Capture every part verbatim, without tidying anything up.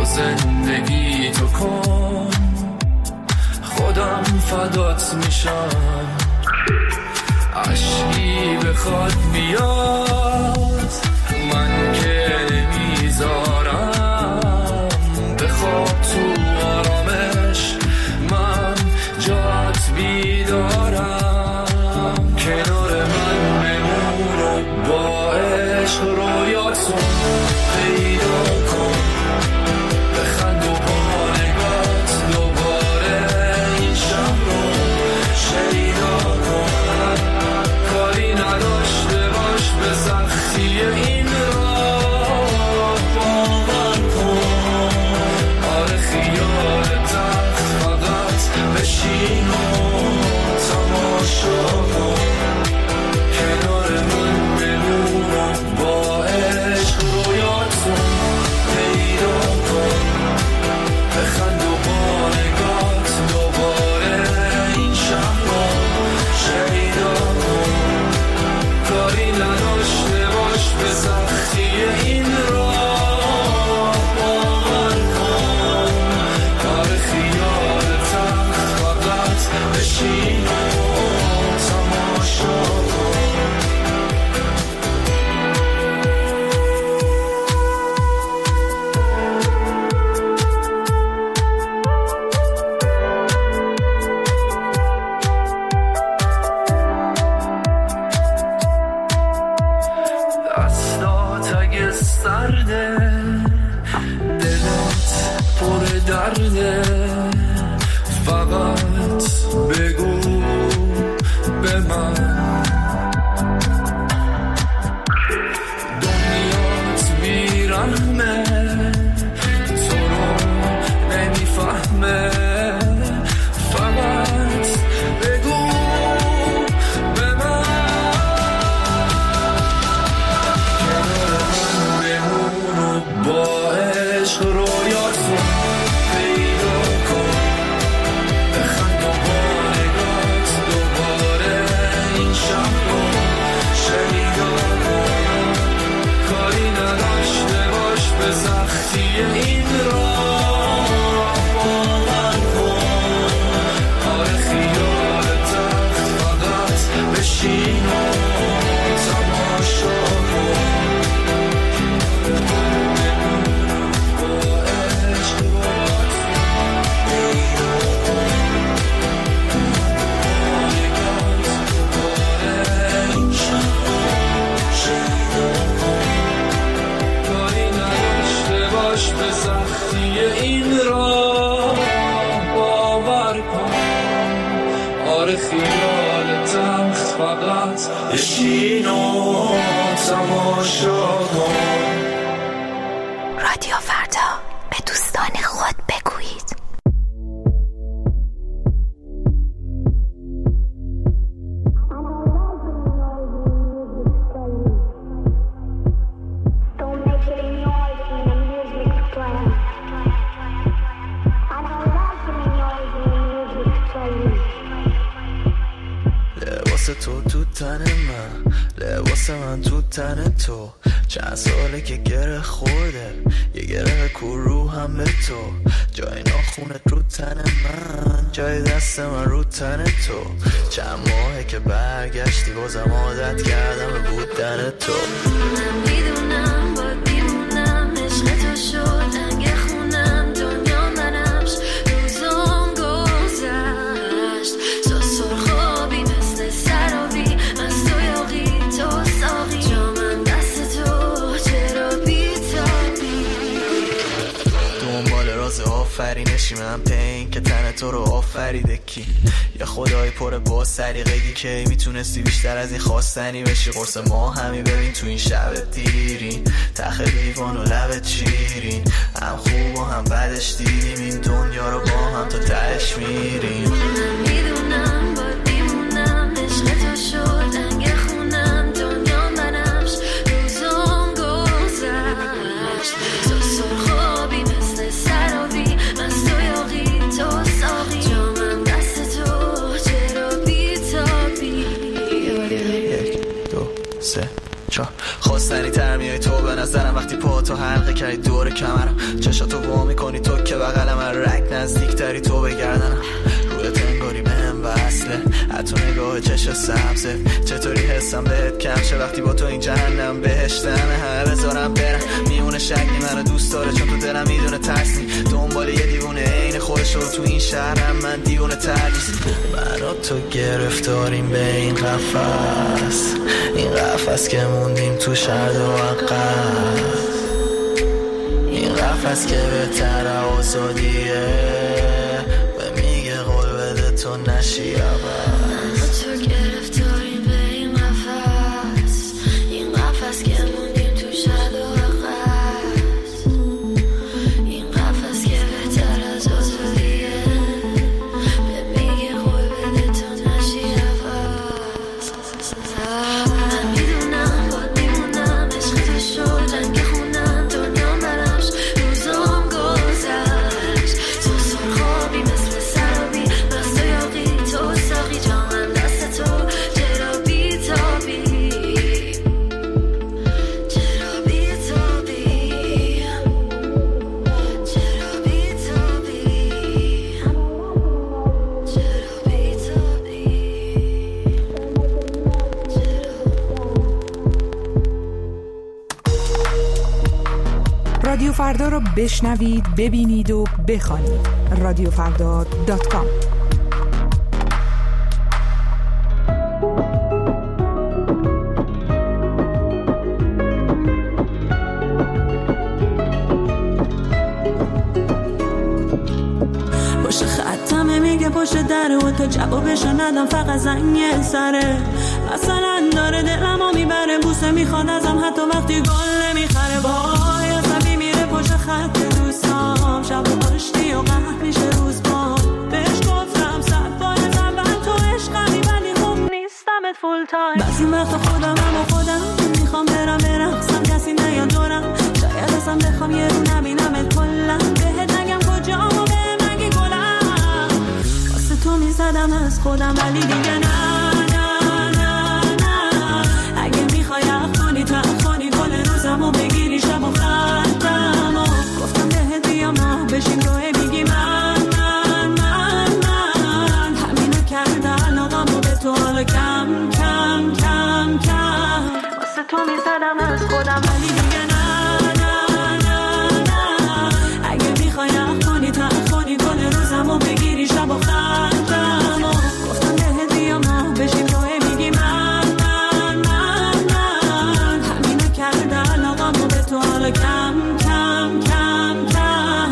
زندگی تو کن، خودم فدات میشم. عشقی بخواد بیاد من که نمیذارم، بخواب تو آرامش من جات بیدارم. کنار من بمون و با عشق رویاتون پیدا کن، بخند و با نگات دوباره این شب رو شیدا کن. کاری نداشته باش به سختی این راه باور کن. آره خیال تخت فقط بشین و تماشا کن. کنار من بمون و با عشق رویاتون پیدا کن، بخند و با نگات دوباره این شب رو شیدا کن. کاری نداشته باش به سختی این راه باور کن. آره خیال تخت فقط بشین و تماشا کن. دستات اگه سرده، دلت پر درده، فقط بگو به من. دنیات بیرحمه، تو رو نمیفهمه، فقط بگو به من. با عشق رویاتون پیدا کن، بخند و با نگات دوباره این شب رو شیدا کن. کاری نداشته باش به سختی این راه باور کن. آره خیال تخت فقط بشین و تماشا کن. به سختی این راه باور کن. آره خیال تخت فقط بشین و تماشا کن. رادیو فردا، به دوستان خود بگویید. تو تو تن من، لباس من تو تن تو، چند ساله که گره خورده، یه گره کو رو هم به تو، جای ناخونت رو تن من، جای دست من رو تن تو، چند ماهه که برگشتی بازم عادت کردم به بودن تو. من میدونم باید بیمونم، عشق تو شد انگه خونم، دنیا منمش روزام گذشت، تو سرخابی مثل سرابی، از تو یاقی تو ساقی، جامم دست تو چرا بیتابی. دنبال راز آفرینشی من پین که تن تو رو آفریده کی، یه خدای پر با سریقگی که میتونستی بیشتر از این خواستنی بشی، قرص ما همی ببین تو این شب دیرین، تخ لیوان و لبت شیرین، هم خوب و هم بدش دیدیم این دنیا رو با هم تا تهش میریم. من میدونم باید بیمونم، عشق تو شد انگه خونم، دنیا منمش روزام گذشت، تو سرخابی مثل سرابی، از تو یاقی تو ساقی، جامم دست تو چرا بیتابی. یک دو سه خواستنی تر میای تو به نظرم، وقتی پا تو حلقه کردی دور کمرم، چشاتو وا میکنی میذاری تو بگردنم روی تنگاری بهم وصله حتی نگاه چشم سبزه چطوری حسم بهت کم شه وقتی با تو این جهنم بهشتمه همه بذارم برم میونه شکلی منو دوست داره چون تو دلم میدونه ترسی دنبال یه دیوونه عین خودش رو تو این شهرم من دیوونه تردیست من و تو گرفتاریم به این قفس این قفس که موندیم تو شرد و عقب این قفس که بهتر آزادیه به میگه قول بده تو نشی عوض تو گرفتاریم به این قفس این قفس که موندیم تو شد و عقص این قفس که بهتر از آزادیه به میگه قول بده تو نشی عوض من میدونم باد میمونم عشق تو شد رنگ خونم دنیا برش روزام گذشت تو سرخابی مثل سرابی مست و یاقی تو ساقی جامم دست تو چرا بی تابی چرا بی تابی چرا بی تابی چرا بی تابی رادیو فردا رو بشنوید، ببینید و بخوانید. رادیو فردا دات کام. پشت خطمه میگه پشت دره و تا جوابشو ندم فقط زنگ سره مثلا داره دلمو میبره بوسه میخواد ازم حتی وقتی گل نمیخره وای عصبی میره پشت خط دوستام شب پشتی و قهر میشه روز با بهش گفتم صد بار از اول تو عشقمی ولی خوب نیستمت فول تایم بعضی وقتا خودم هم و خودم میخوام برم برقصم کسی نیاد دورم شاید اصلا بخوام یه رو نبینمت کلا بهت نگم کجام و بهم نگی گلم واسه تو میزدم از خودم ولی دیگه نه نه نه نه اگه میخوای اخونی تا اخونی گل روزم و بگیری شب و خندم و گفتم بهت بیام نه بشین روی میگی من من من من همینو کرده علاقم و به تو حالا کم کم کم کم واسه تو میزدم از خودم ولی دیگه نه نه نه نه اگه میخوای اخونی تا اخونی گل روزم و بگیری شب و خندم و گفتم بهت بیام نه بشین روی میگی من من من من همینو کرده علاقم و به تو حالا کم کم کم کم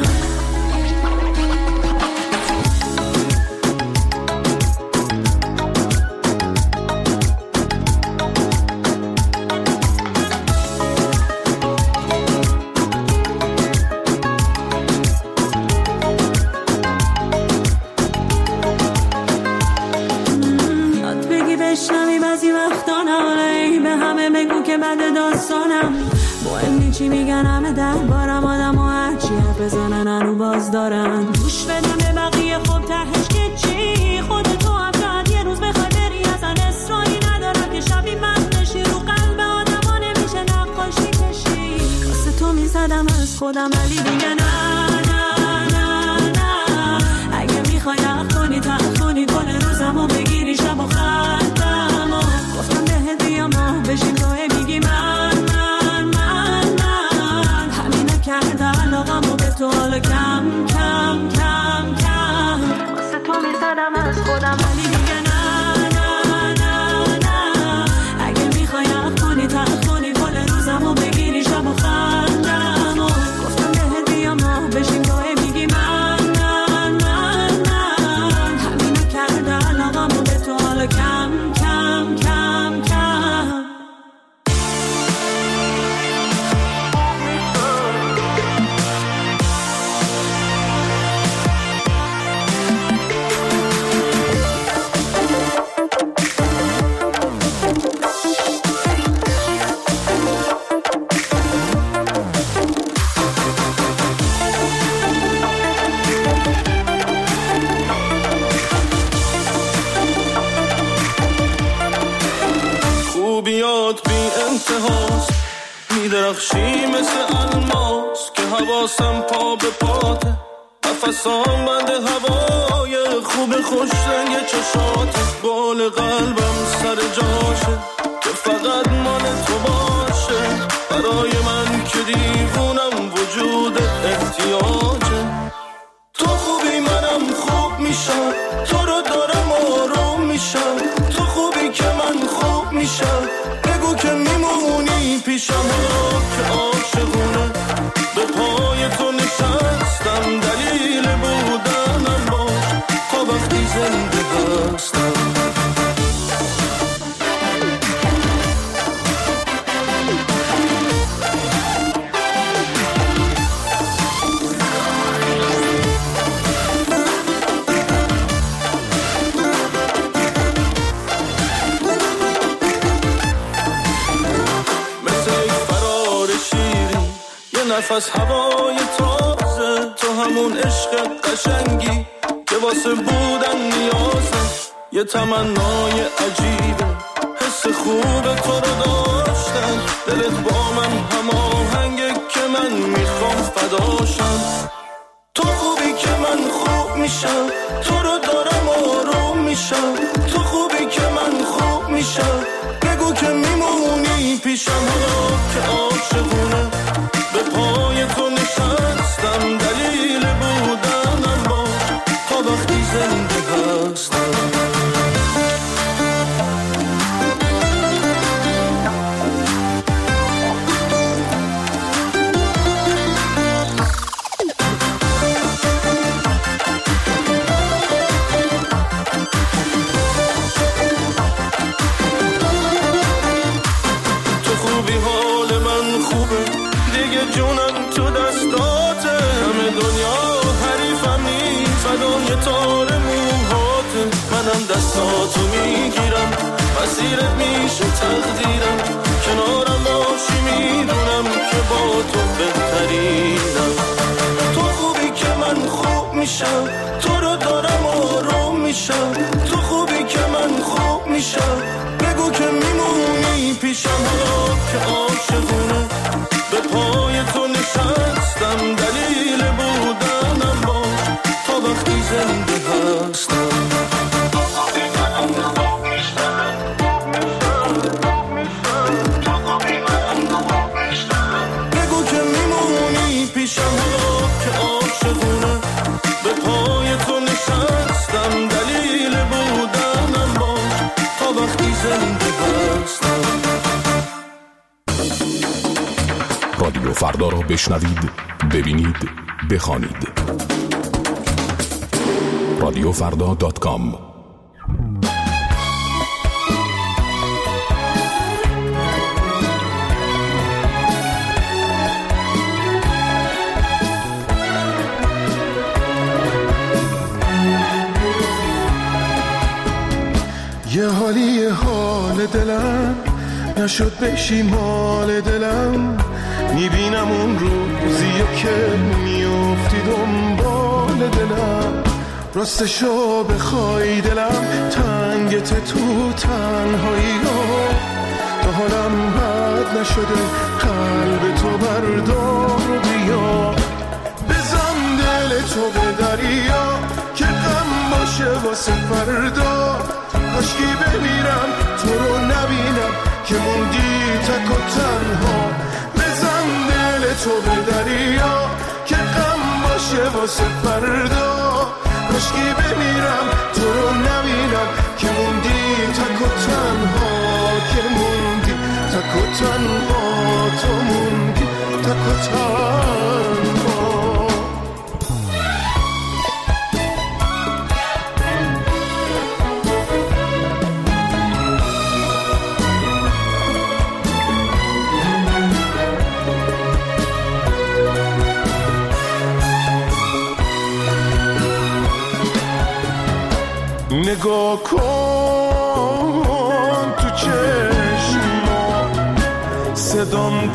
یاد بگی بشنوی بعضی وقتا ناله به همه بگو که بعد داستانم مهم نی چی میگن همه دربارم آدم و هرچی حرف بزنن هنو باز دارن گوش بدم به بقیه خب تهش که چی خودتو هم شاید یه روز بخوای بری اصلا اصراری ندارم که شبی من بشی رو قلب آدم ها نمیشه نقاشی کشی واسه تو میزدم از خودم ولی دیگه نه نه نه نه اگه میخوای اخونی تا اخونی گل روزم و بگیری شب و خندم و گفتم بهت بیام نه بشین روی میگی من من من من همینو کرده علاقم و به تو حالا کم کم کم کم واسه تو میزدم از خودم ولی دیگه نه نه نه نه اگه میخوای اخونی تا اخونی گل روزم و بگیری شب و خندم و گفتم بهت بیام نه بشین روی میگی من من من من همینو کرده علاقم و به تو حالا کم کم کم کم خوبیات بی انتهاست میدرخشی مثل الماس که حواسم پا به پاته نفسام بند هوای خوب خوش رنگ چشات بال قلبم سر جاشه که فقط مال تو باشه برای من که دیوونم وجود احتیاجه تو خوبی منم خوب میشم تو رو دارم آروم میشم تو خوبی که من خوب میشم بگو که میمونی پیشم که عاشقونه به پای تو نشستم دلیل بودنم باش تا وقتی زنده هستم نفس هوای تازه تو همون عشق قشنگی که واسه بودن نیازه یه تمنای عجیبه حس خوب تو رو داشتن دلت با من هماهنگه که من میخوام فداشم تو خوبی که من خوب میشم تو رو دارم آروم میشم تو خوبی که من خوب میشم بگو که میمونی پیشم که عاشقونه به پای تو نشستم دلیل بودنم باش تا وقتی زنده هستم تو خوبی حال من خوبه دیگه جونم تو دستاته همه دنیا حریفم نیست فدای تار موهاته منم دستاتو میگیرم مسیرت میشه تقدیرم کنارم باشی میدونم که با تو بهترینم تو خوبی که من خوب میشم تو رو دارم آروم میشم تو خوبی که من خوب میشم بگو که میمونی پیشم که عاشقونه به پای تو نشستم دلیل بودنم باش تا وقتی زنده هستم بگو که میمونی پیشم که عاشقونه به پای تو نشستم دلیل بودنم باش تا وقتی زنده هستم رادیو فردا را بشنوید، ببینید، بخوانید. رادیو فردا دات کام. یه حالی حال دلم نشد بشی مال دلم میبینم اون روزی که میافتی دنبال دلم راستشو بخوای دلم تنگت تو تنهایی ها تا حالم بد نشده قلب تو بردار و بیا بزن دل تو به دریا که غم باشه واسه فردا کاشکی بمیرم تو رو نبینم که موندی تک و تنها بزن دل تو به دریا که غم باشه واسه فردا کاشکی بمیرم تو رو نبینم که موندی تک و تنها که موندی تک و تنها تو موندی تک و تنها نگاه کن تو چشما صدام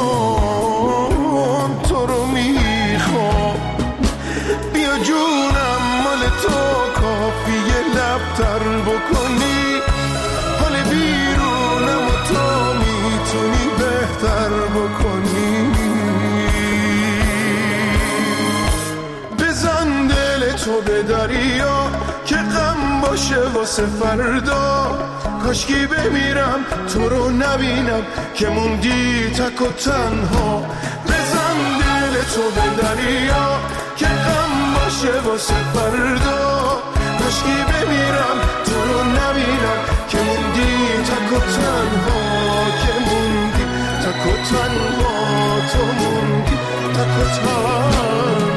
کن تو رو میخوام بیا جونم مال تو کافیه لب تر بکنی حال بیرونم و تو میتونی بهتر بکنی بزن تو به دریا که غم باشه واسه فردا. کاشکی بمیرم تو رو نبینم که موندی تک و تنها. بزن دل تو به دریا که غم باشه واسه فردا. کاشکی بمیرم تو رو نبینم که موندی تک و تنها. که موندی تک و تنها. تو موندی تک و تنها.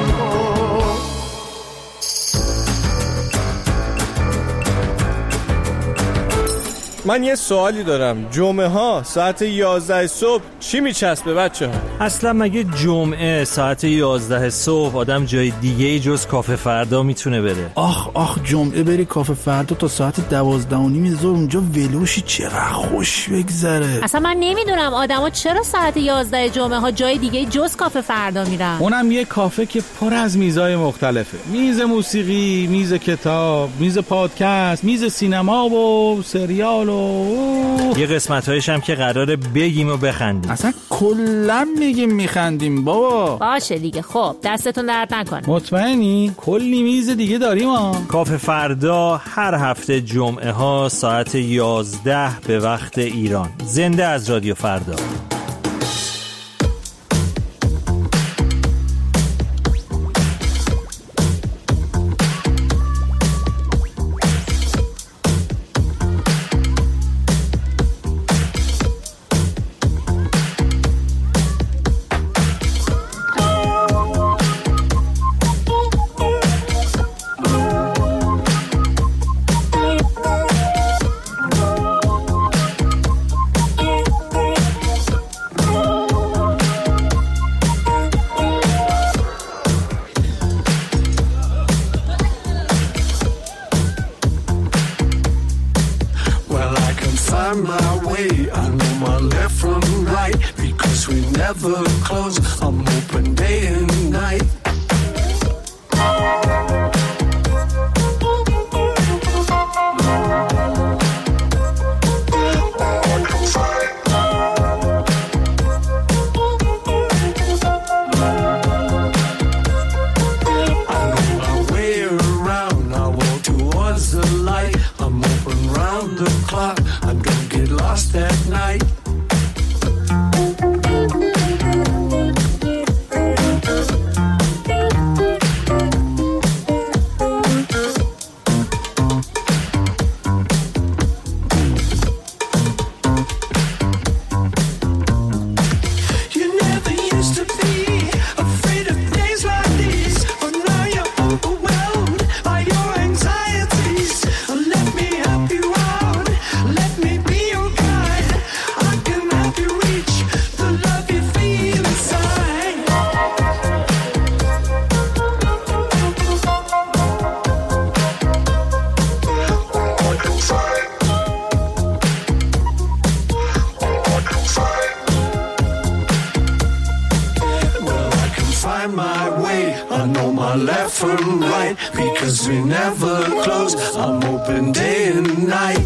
من یه سوالی دارم. جمعه ها ساعت یازده صبح چی میچسبه بچه ها؟ اصلا مگه جمعه ساعت یازده صبح آدم جای دیگه ای جز کافه فردا میتونه بره؟ آخ آخ جمعه بری کافه فردا تا ساعت دوازده و نیم ظهر اونجا ولوشی چقدر خوش بگذره. اصلا من نمیدونم آدما چرا ساعت یازده جمعه ها جای دیگه جز کافه فردا میرن. اونم یه کافه که پر از میزای مختلفه. میز موسیقی، میز کتاب، میز پادکست، میز سینما و سریال و یه قسمت‌هایش هم که قراره بگیم و بخندیم. اصلا کلا میگیم میخندیم بابا. باشه دیگه. خب دستتون درد نکنه. مطمئنی؟ کلی میز دیگه داریم ها. کافه فردا هر هفته جمعه ها ساعت یازده به وقت ایران. زنده از رادیو فردا. Never close, I'm open day and night. I know my way around, I walk towards the light. I'm open round the clock, I don't get lost at night. I know my left from right because we never close. I'm open day and night.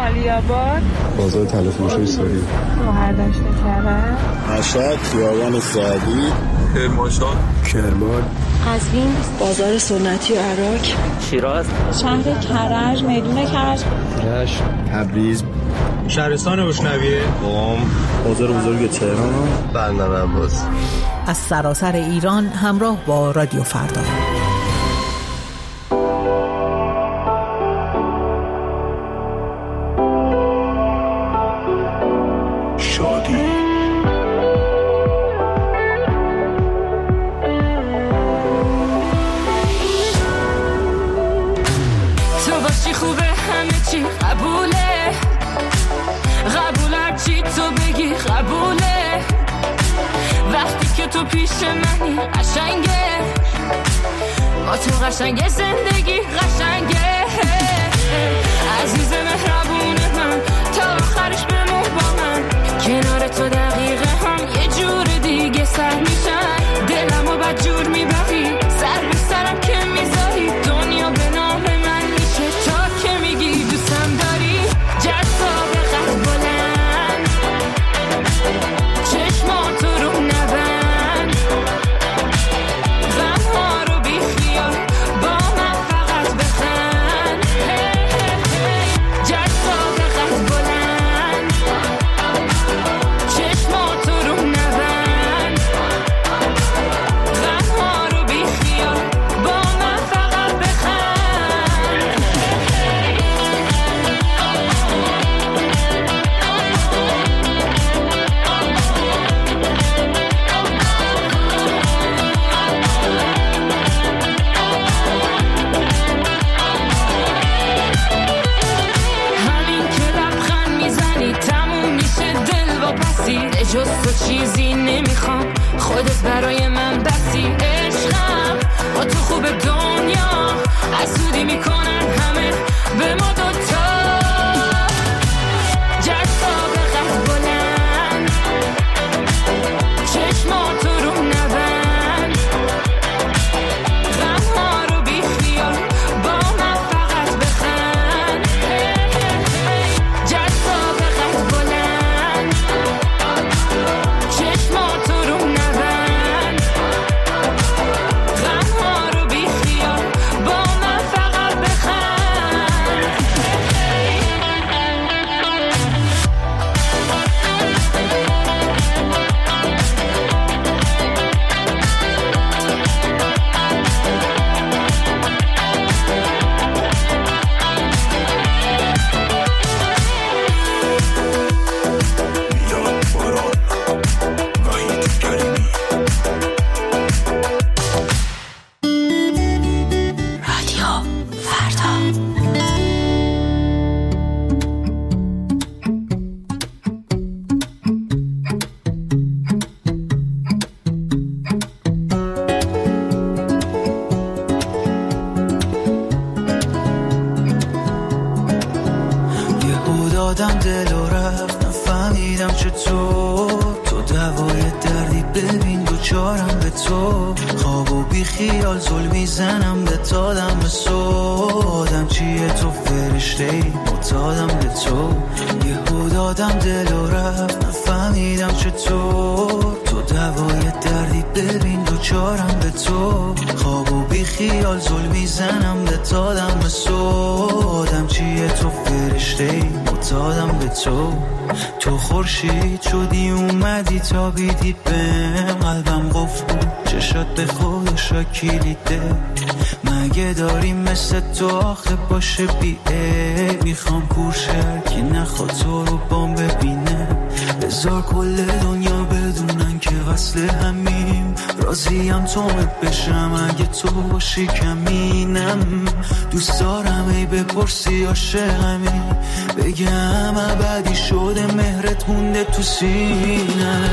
مالیاباد، بازار تلفروشی ساری، شهردشت کرد، مشهد، خیابان سعدی، کرمانشاه، کرمان، قزوین، بازار سنتی عراق، شیراز، شهر کرج، میدون کرج، رشت، تبریز، شهرستان اشنویه، قم، بازار بزرگ تهران، بندر عباس. از سراسر ایران همراه با رادیو فردا. تو قشنگ زندگی قشنگه عزیز مهربون من تا آخرش بمون با من کنار تو دقیقه هم یه جور دیگه سر میشن دلمو بد جور میبری سر به سرم که میذاری دنیا به نام من میشه تا که میگی دوستم داری جذاب قد بلند چشماتو رو نبند غمها رو بی خیال با من فقط بخند جذاب قد بلند چشماتو رو نبند غمها رو بی خیال با من فقط بخند همین که لبخند میزنی تموم میشه دل و پسی جز تو چیزی نمیخوام خودت برای من بسی عشقم با تو خوب دنیا حسودی میکنن همه به ما دوتا جذاب قد بلند چشماتو رو نبند غمها رو بی خیال با من فقط بخند جذاب قد بلند چشماتو رو نبند غمها رو بی خیال با من فقط بخند رادیو فردا. یهو دادم دل و رفت نفهمیدم چطور تو دوای دردی ببین دوچارم به تو خواب و بی خیال زل میزنم به تادم به سودم چیه تو فرشته معتادم به تو یهو دادم دل و رفت نفهمیدم چطور تو دوای دردی ببین دوچارم به تو خواب و بی خیال زل میزنم به تادم به سودم چیه تو فرشته معتادم به تو تو خورشید شدی اومدی تا بیدی بهم قلبم قفل بود چشات به خودش کلیده مگه داریم مثل تو آخه باشه بیه میخوام کورشه که نخواد تو رو بام ببینه بذار کل دنیا بدونن که وصل همیم راضیم تو بشم اگه تو باشی کمینم دوست دارم ای بپرسی عاشقمی بگم ابدی شده مهرت مونده تو سینه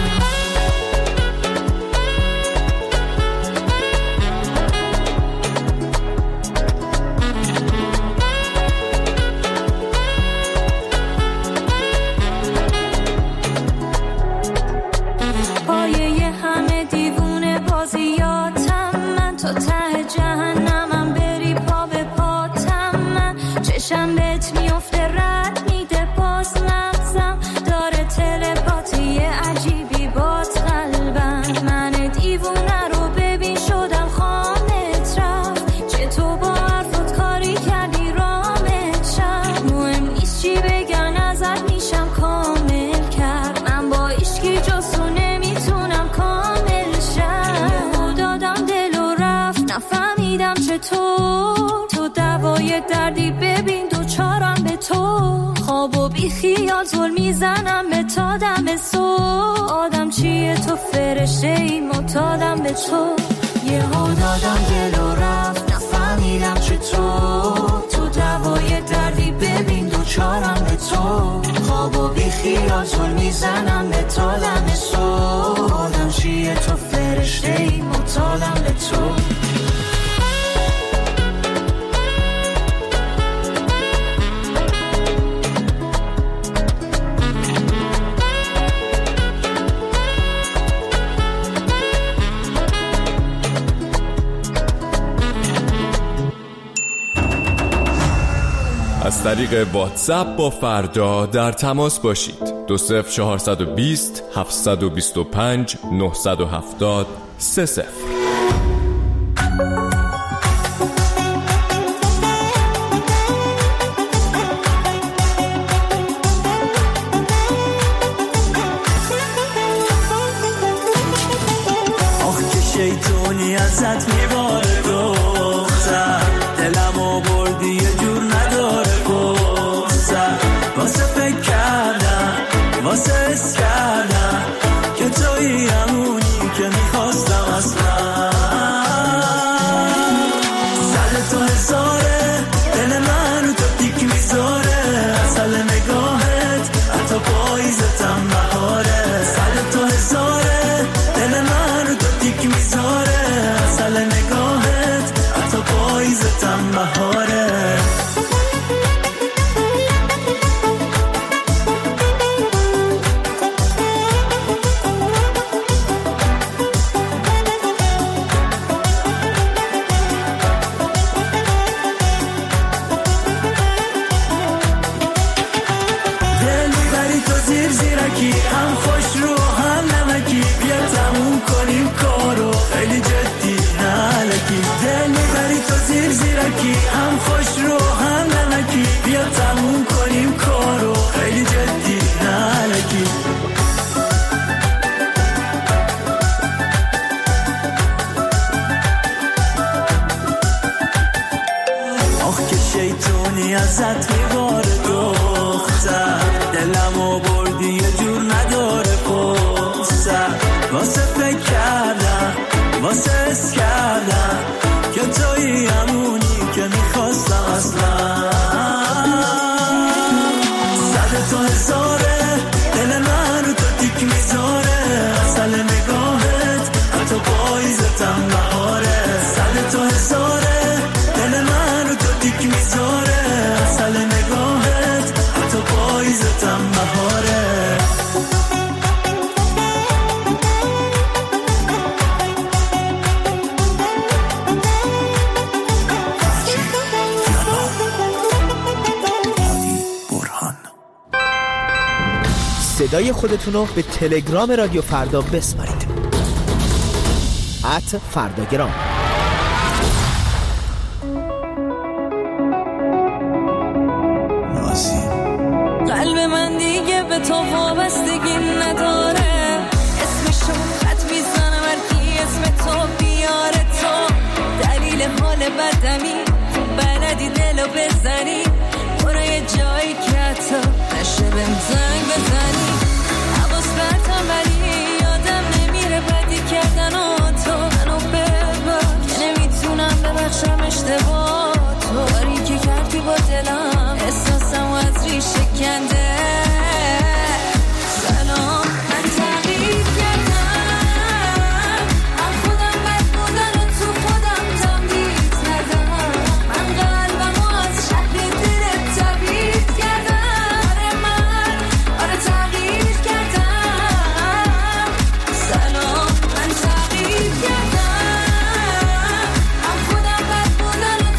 پایه همه دیوونه بازیاتم من تا ته جهنمم بری پا به پاتم من چشم بهت میفته رد میده نفهمیدم چطور تو دوای دردی ببین دوچارم به تو خواب و بی خیال زل میزنم به تا دم صبح آدم چیه تو فرشته ای معتادم به تو یه ها دادم دل و رفت نفهمیدم چطور تو دوای دردی ببین دوچارم به تو خواب و بی خیال زل میزنم به تا دم صبح آدم چیه تو فرشته ای معتادم به تو از طریق واتساپ با فردا در تماس باشید. دو صفر چهارصد و بیست هفتصد و بیست و پنج نهصد و هفتاد سه صفر. آخ که شیطونی ازت میباره دختر دلمو بردی یه جور نداره گفتر واسه فکر کردم واسه حس کردم که توی همونی که میخواستم اصلا سر تو هزاره دل منو تو دیک میذاره اصل نگاهت حتی پاییزتم بهاره سر تو هزاره دل منو تو دیک میذاره اصل نگاهت حتی پاییزتم بهاره هم خوش رو هم نمکی بیا تموم کنیم کارو خیلی جدی نالکی دل میبری تو زیر زیرکی هم خوش رو هم نمکی بیا تموم کنیم کارو خیلی جدی نالکی آخ که شیطونی ازت میباره دختر دلمو بردی یه جور نداره پستر واسه فکر کردم واسه حس کردم که توی همونی که میخواستم اصلا صد تو هزاره دل منو تو دیک میذاره اصل نگاهت حتی پاییزتم بهاره صد تو هزاره دل منو تو دیک میذاره اصل نگاهت حتی پاییزتم بهاره صدای خودتونو به تلگرام رادیو فردا بسپارید ات فرداگرام. قلب من دیگه به تو وابستگی نداره اسمشو خط میزنم هرکی اسم تو بیاره تو دلیل حال بدمی بلدی دلو بزنی برو یه جایی که حتی نشه بهم زنگ بزنی حواس برتم ولی یادم نمیره بدی کردن و تو منو ببخش که نمیتونم ببخشم اشتباه تو کاری که کردی با دلم احساسم از ریشه کنده سلام من تغییر کردم من خودم بد بودن و تو خودم تمدید کردم من قلبم و از شهر دلت تبید کردم آره من آره تغییر کردم سلام من تغییر کردم من خودم بد بودن و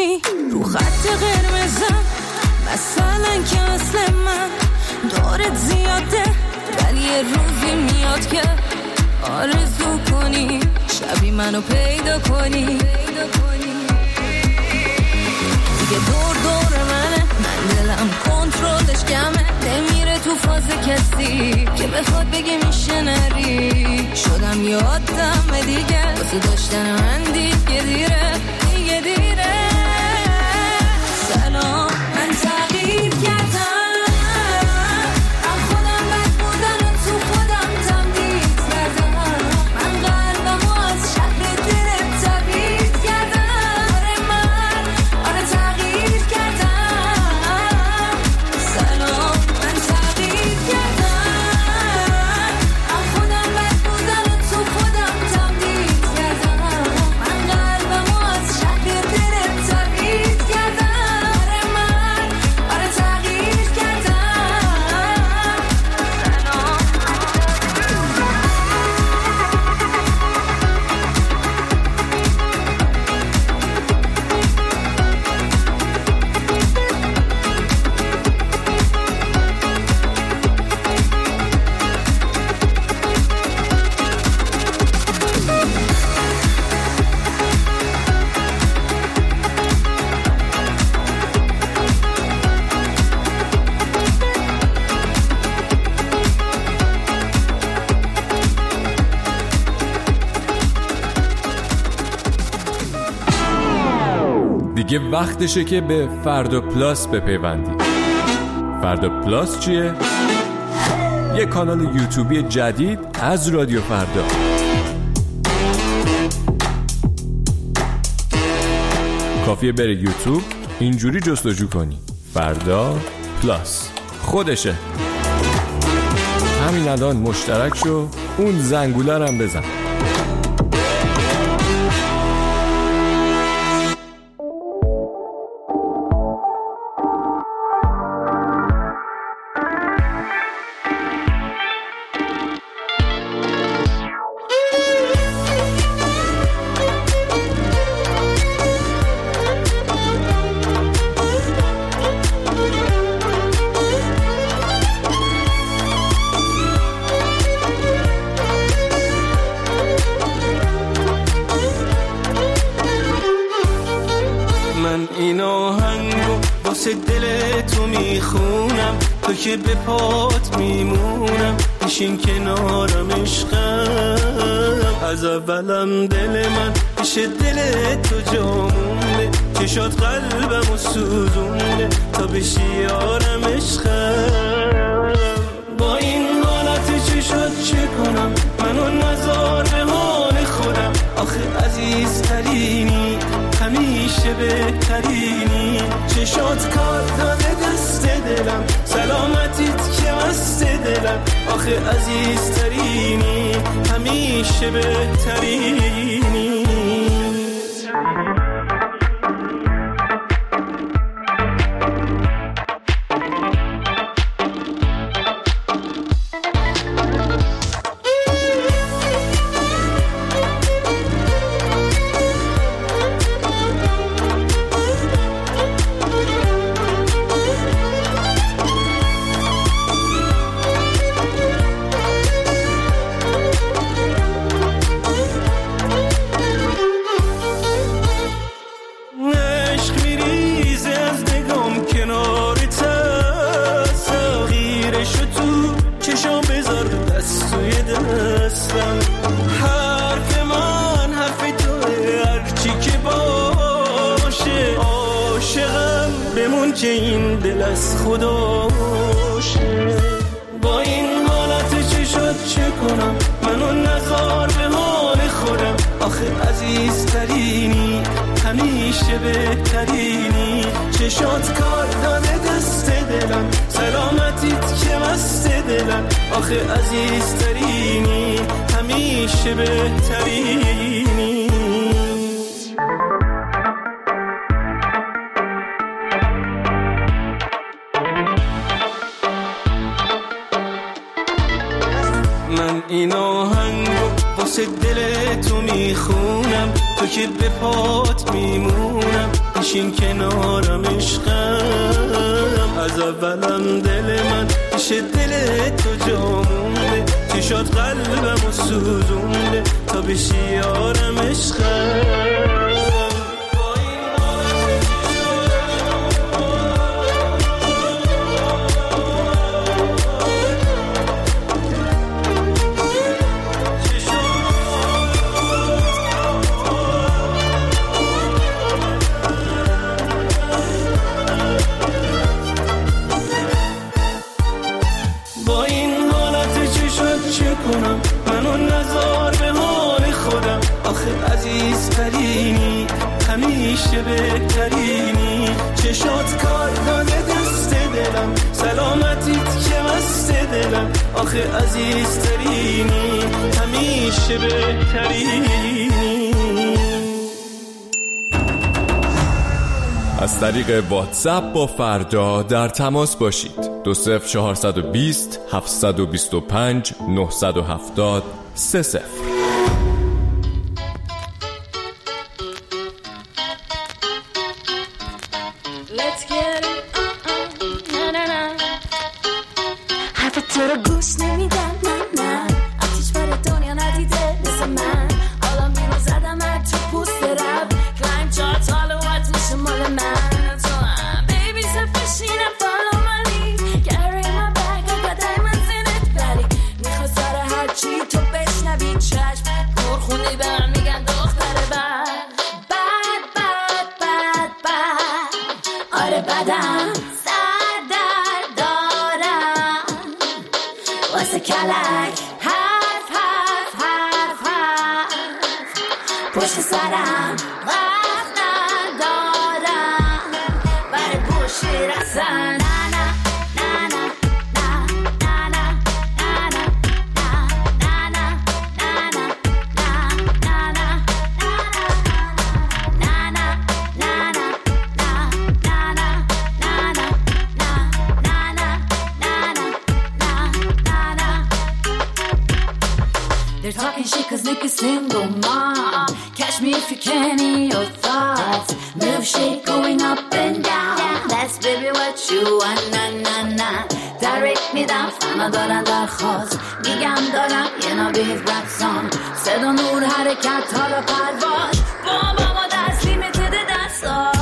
گذاشتی رو خط قرمزم، مثلا که مثل من دارت زیاده، ولی یه روزی میاد که آرزو کنی شبی منو پیدا کنی. دیگه دور دور منه، من دلم کنترلش کمه، نمیره تو فاز کسی که بخواد بگه میشه نری. شدم یه آدم دیگه واسه داشتن من دیگه دیره، دیگه دیره. سلام من تغییر کردم، دیگه وقتشه که به فردا پلاس بپیوندید. فردا پلاس چیه؟ یه کانال یوتیوبی جدید از رادیو فردا. کافیه بری یوتیوب، اینجوری جستجو کنی فردا پلاس، خودشه. همین الان مشترک شو، اون زنگوله رو هم بزن. این آهنگو واسه دل تو میخونم، تو که به پات میمونم، بشین کنارم عشقم. از اولم دل من پیش دل تو جامونه، چشات قلبم و سوزونه تا بشی یارم عشقم. با این حالت چشات چه کنم، منو نذار به حال خودم. آخه عزیزترینی، همیشه بهترینی، چشات کار داده دست دلم، سلامتیت که مست دلم. آخه عزیزترینی، همیشه بهترینی. حرف من حرف توه، هرچی که باشه عاشقم بمون که این دل از خداشه. با این حالت چشات چه کنم، منو نذار به حال خودم. آخه عزیزترینی، همیشه بهترینی، چشات کار داده دست دلم، سلامتیت که مست دلم. آخه عزیزترینی، همیشه بهترینی. من این آهنگو واسه دل تو میخونم، تو که به پات میمونم، بشین کنارم عشقم. از اولم دل من پیش دل تو جامونه، چشات قلبم و سوزونه تا بشی یارم عشقم. منو نزار به حال خودم، آخه عزیزترینی همیشه بهترینی. چشات کار داده دست دلم، سلامتیت که مست دلم، آخه عزیزترینی همیشه بهترینی. از طریق واتساپ با فردا در تماس باشید. دو صفر چهارصد و بیست هفتصد و بیست و پنج نهصد و هفتاد سه صفر. Let's get it uh, uh, na na na. حرف تو رو گوش نمیدم نه نه، آتیش بر دنیا ندیده مثل من. حالا میرو زدم هر تو پوست رب، کلایم چارت حالا وقت میشه مال من. تو هم baby selfish enough follow my lead, carry my bag I got diamonds in it. ولی میخوا سر هر چی تو بشنوی چشم پرخونی برم میگن دختر بد بد بد بد بد. آره بدم سر در دارم واسه کلک حرف حرف حرف حرف پشت سرم وقت ندارم برای گوشی رسن. They're talking shit cause Nick is single mom. Catch me if you can in your thoughts. Move shit going up and down. That's baby what you want na na na. Direct me down فنا دارن درخواست میگم دارم یه نابید رپ سان. صدا نور حرکت ها را پرواز با بابا دست لیمیتد دست ها.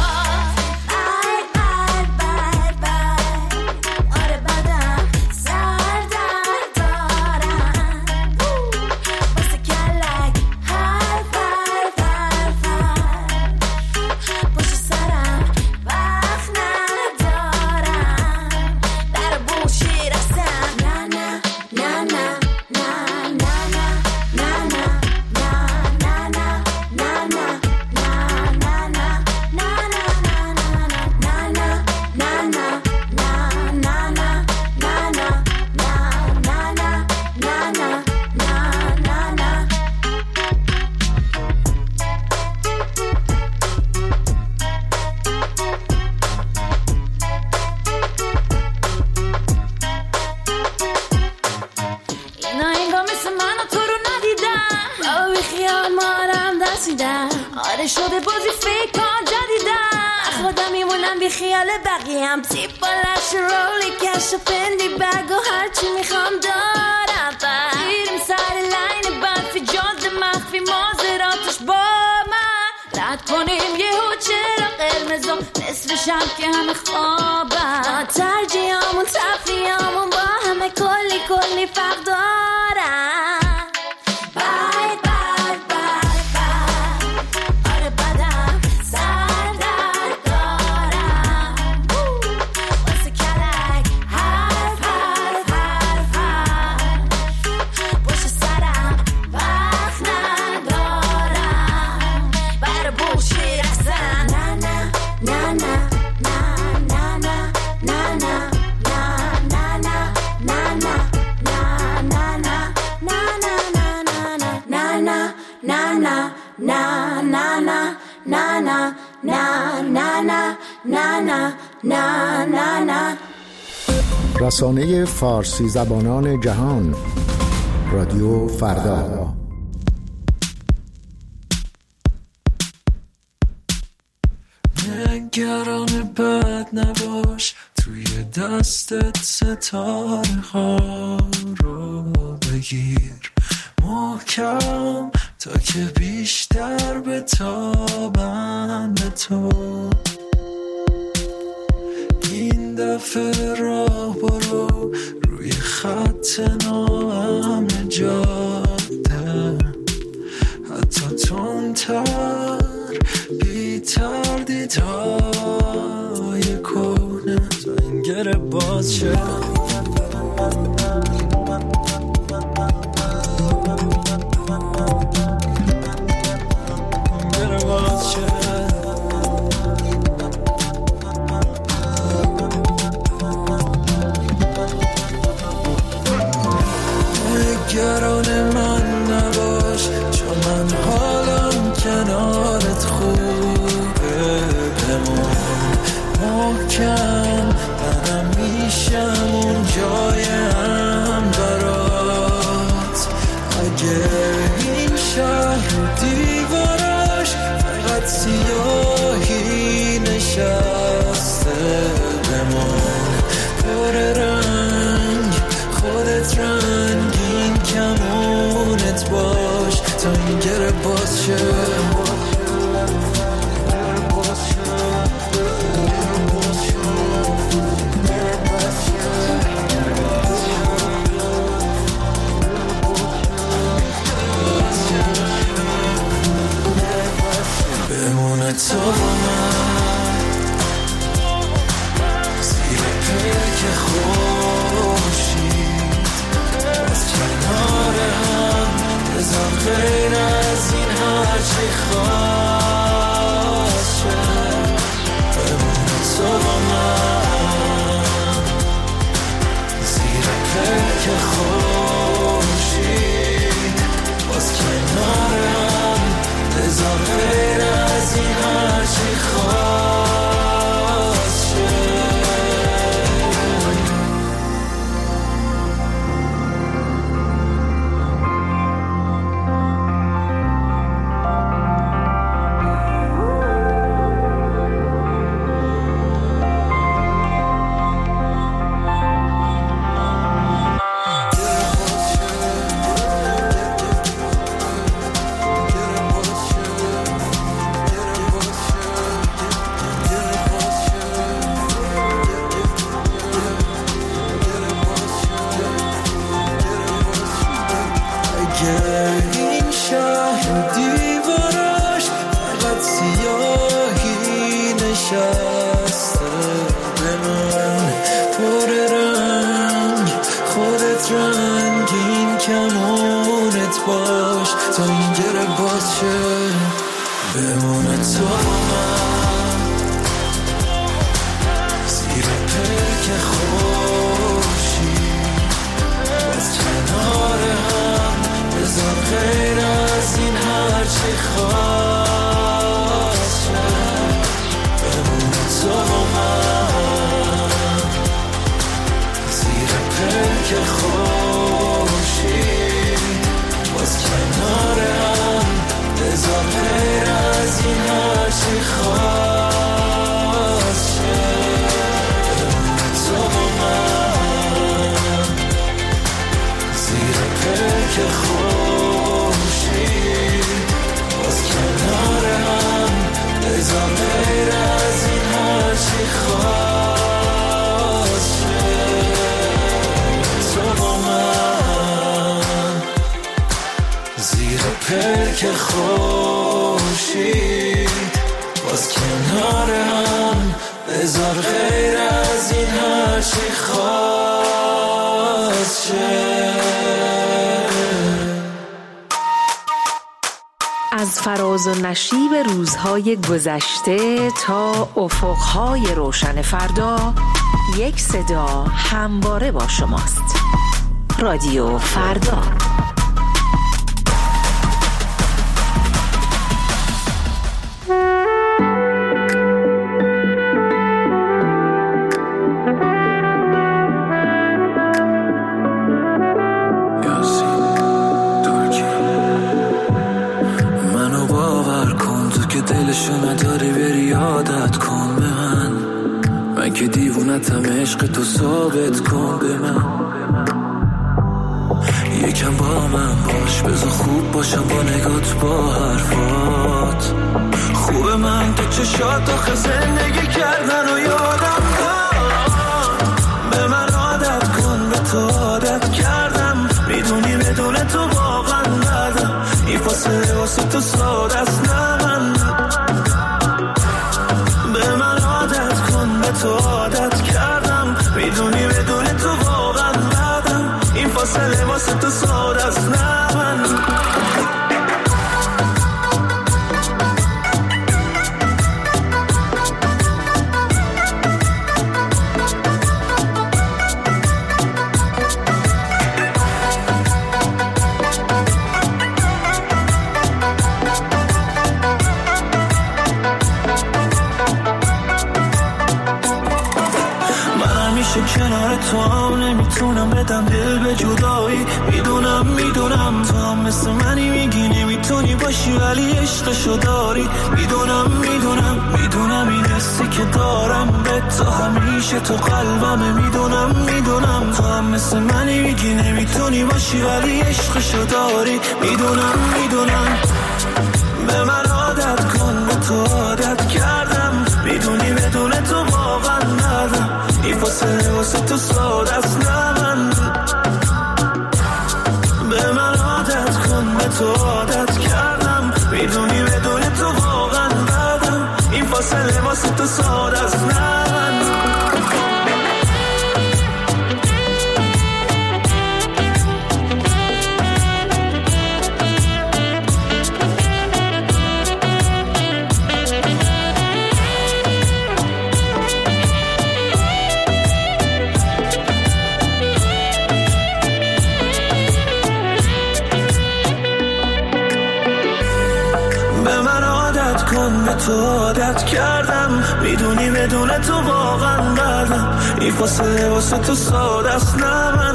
آره شده بازی فکر جدیدم، خودم میمونم بی خیال بقیم. تیپ بالاش رولی کش و پندی بگ و هرچی میخوام دارم. بیریم سر لین برفی جاز مخفی مازراتش با من رد کنیم یه هو چرا قرمزم نصف شب که همه خوابم. ترجیحامون تفریحامون با همه کلی کلی فرق دارم. رسانه فارسی زبانان جهان رادیو فردا. Yeah. نگران بد نباش، توی دستت ستاره ها رو بگیر محکم تا که بیشتر بتابن به تو. این دفعه راه برو روی خط ناامن جاده، حتی تندتر بی تردیدهای کهنه تا این گره باز شد. نگران من نباش، چون من حالم کنارت خوبه. بمون محکم، منم میشم اون جایم برات. اگه این شهر دیوارش فقط سیاهی نشسته، بمون پر رنگ خودت رنگین کمونت باش تا این گره باز شه. بمونه تو با من زیر پلک خورشید، باز کنار هم بذار غیر از این هرچی خواست شه. بمونه تو با من زیر پلک خورشید، باز کنار هم بذار غیر از این هرچی خواست شه. این شهر دیوارش فقط سیاهی نشسته، به من پر رنگ خودت رنگین کمونت باش تا این گره باز شه. بمونه تو من زیر پلک خورشید، باز کنار هم بذار غیر از این هرچی خواست شه. بمونه تو با من زیر پلک خورشید، باز کنار هم بذار غیر از این هرچی خواست شه. بمونه تو با من زیر پلک خورشید، باز کنار هم بذار غیر از این هرچی خواست شه. تو با من زیر پلک خورشید، باز کنار هم بذار غیر از این هرچی خواست شه. از فراز و نشیب روزهای گذشته تا افقهای روشن فردا، یک صدا همواره با شماست. رادیو فردا. منو باور کن تو که دلشو نداری بری عادت کن. عشق تو ثابت کن به من، یکم با من باش، بذار خوب باشم با نگات با حرفات. خوبه من تو چشات آخه زندگی کردن و یادم داد. به من عادت کن، به تو عادت کردم، میدونی بدون تو واقعا ندم، این فاصله واسه تو ساده است نه من. به من عادت کن، به تو عادت کردم، میدونی بدون تو واقعا ندم، این فاصله واسه تو ساده است نه من. کنار تو هم نمیتونم بدم دل به جدایی، میدونم میدونم تو هم مثل منی، میگی نمیتونی باشی ولی عشقشو داری. میدونم میدونم میدونم این حسی که دارم به تو همیشه تو قلبمه. میدونم میدونم تو هم مثل منی، میگی نمیتونی باشی ولی عشقشو داری. میدونم میدونم به من عادت کن، به تو عادت کردم، میدونی بدون تو واقعا ندم، این فاصله واسه تو ساده است نه من. به من عادت کن، به تو عادت کردم، میدونی بدون تو واقعا ندم، این فاصله واسه تو ساده است نه من. به تو عادت کردم، میدونی بدون تو واقعا ندم، این فاصله واسه تو ساده است نه من.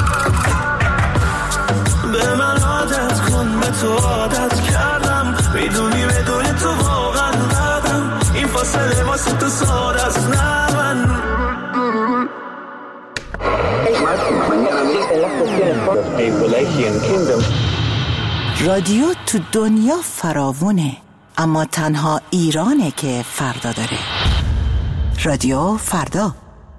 به من عادت کن، به تو عادت کردم، میدونی بدون تو واقعا ندم، این فاصله واسه تو ساده است نه من. رادیو تو دنیا فراوونه، اما تنها ایرانه که فردا داره. رادیو فردا.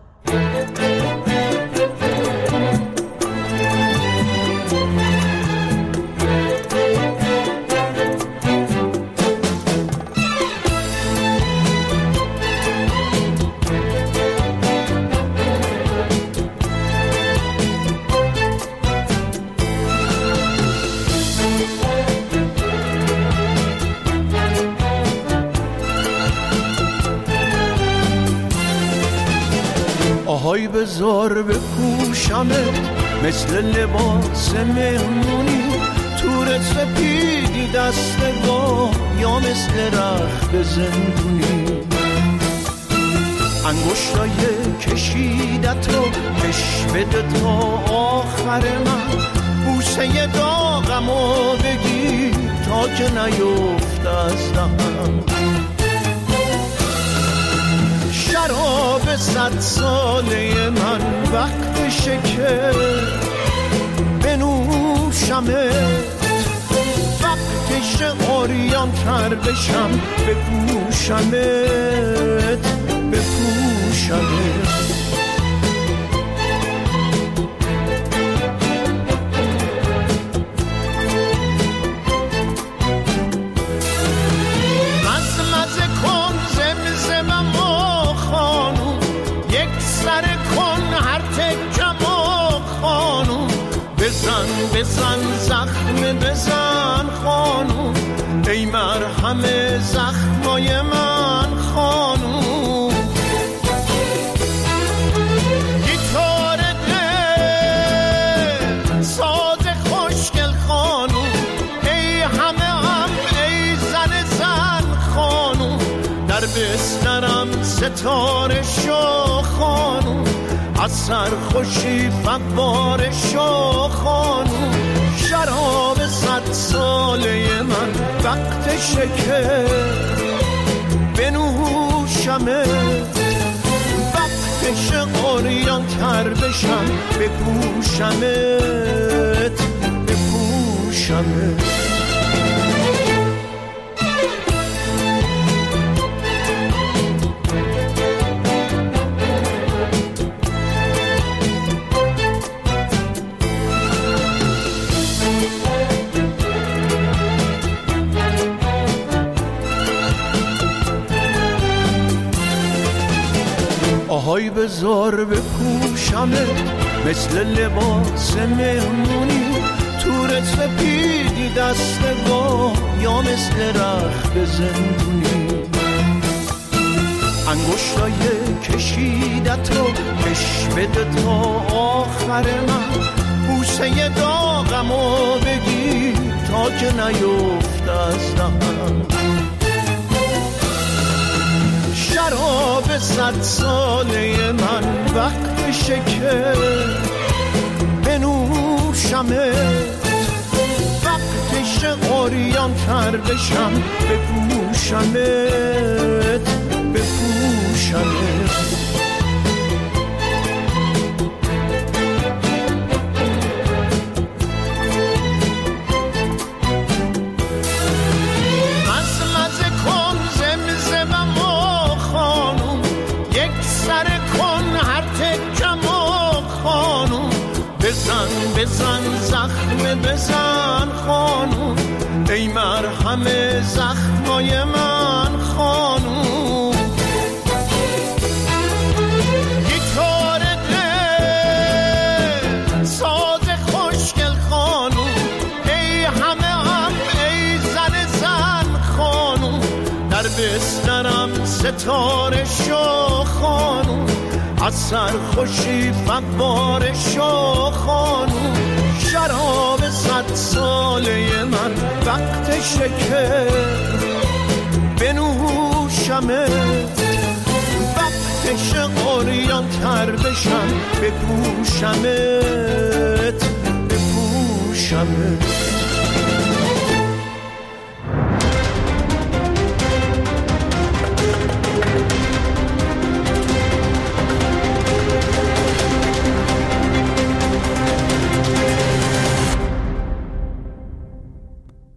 آهای بزار بپوشمت مثل لباس مهمونی، تور سپیدی دستگاه یا مثل رخت زندونی، انگشتای کشیدت رو کش بده تا آخر من، بوسه داغمو بگیر تا که نیفت از دهنم. شراب صد ساله من وقتشه که بنوشمت، وقتشه عریان تر بشم بپوشمت بپوشمت. بزن بزن زخم بزن خانوم، ای مرهم زخمای من خانوم. گیتار دل ساز خوشگل خانوم، ای همه هم ای زن زن خانوم، در بسترم ستاره شو خانوم، از سرخوشی فواره شو خانوم. شراب صد ساله من وقتشه که بنوشمت، وقت وقتش قریان تر بشم بپوشمت بپوشمت. آهای بزار بپوشمت مثل لباس مهمونی، تور سپیدی دستگاه یا مثل رخت زندونی. انگشتای کشیدت رو کش بده تا آخر من، بوسه داغمو بگیر تا که نیفت از دهنم. شراب صد ساله من وقتشه که بنوشمت، وقتشه قریان تر بشم بپوشمت بپوشمت. بزن بزن زخم بزن خانوم، ای مرهم زخمای من خانوم. گیتار دل ساز خوشگل خانوم، ای همه هم ای زن زن خانوم. در بسترم ستاره شو خانوم، از سرخوشی فوار شو خانوم. شراب صد ساله من وقتشه که بنوشمت، وقتشه قریان تر بشم بپوشمت بپوشمت.